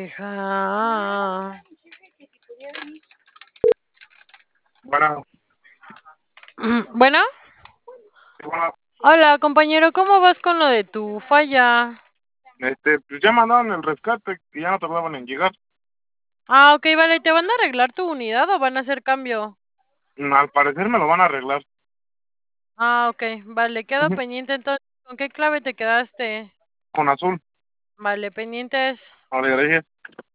Deja. Bueno, Bueno, bueno, hola compañero, ¿cómo vas con lo de tu falla? pues ya mandaron el rescate y ya no tardaban en llegar. Ah, ok, vale, ¿te van a arreglar tu unidad o van a hacer cambio? Al parecer me lo van a arreglar. Ah, ok, vale, quedo Ujú. pendiente entonces. ¿Con qué clave te quedaste? Con azul. Vale, pendientes. Vale, gracias.